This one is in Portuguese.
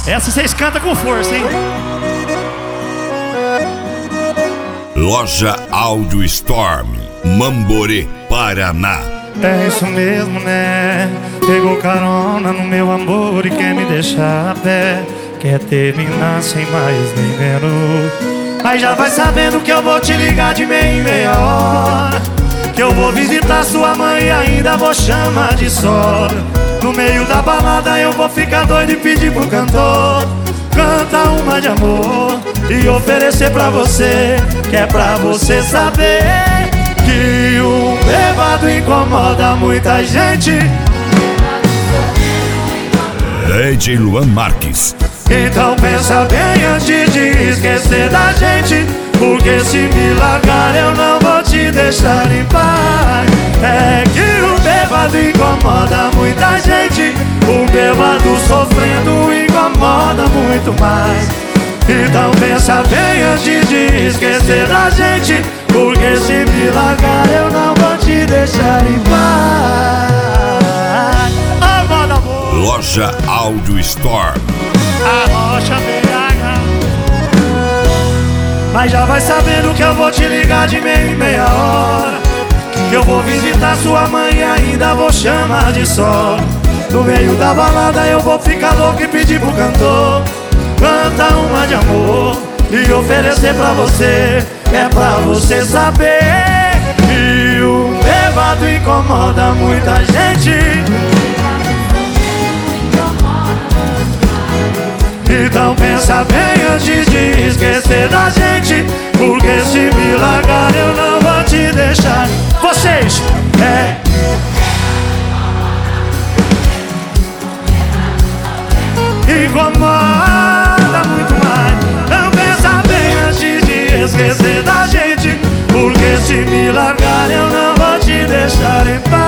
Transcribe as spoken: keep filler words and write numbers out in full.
Essa vocês cantam com força, hein? Loja Áudio Storm, Mamborê, Paraná. É isso mesmo, né? Pegou carona no meu amor e quer me deixar a pé. Quer terminar sem mais nem menos. Mas já vai sabendo que eu vou te ligar de meia em meia hora, que eu vou visitar sua mãe e ainda vou chamar de sogra. No meio da balada eu vou ficar doido e pedir pro cantor canta uma de amor e oferecer pra você, que é pra você saber que o bêbado incomoda muita gente. D J Luan Marques. Então pensa bem antes de esquecer da gente, porque se me largar eu não vou te deixar em paz. É que o bêbado incomoda muita gente, o bêbado sofrendo incomoda muito mais. Então pensa bem antes de esquecer da gente, porque se me largar eu não vou te deixar em paz. Loja Áudio Storm, A rocha B H. Mas já vai sabendo que eu vou te ligar de meia em meia hora, que eu vou visitar sua mãe e ainda vou chamar de sogra. No meio da balada eu vou ficar louco e pedir pro cantor canta uma de amor e oferecer pra você, é pra você saber que o bêbado incomoda muita gente. Então pensa bem antes de esquecer da gente, porque se me largar eu não vou te deixar. Vocês, é incomoda muito mais. Então pensa bem antes de esquecer da gente, porque se me largar eu não vou te deixar em paz.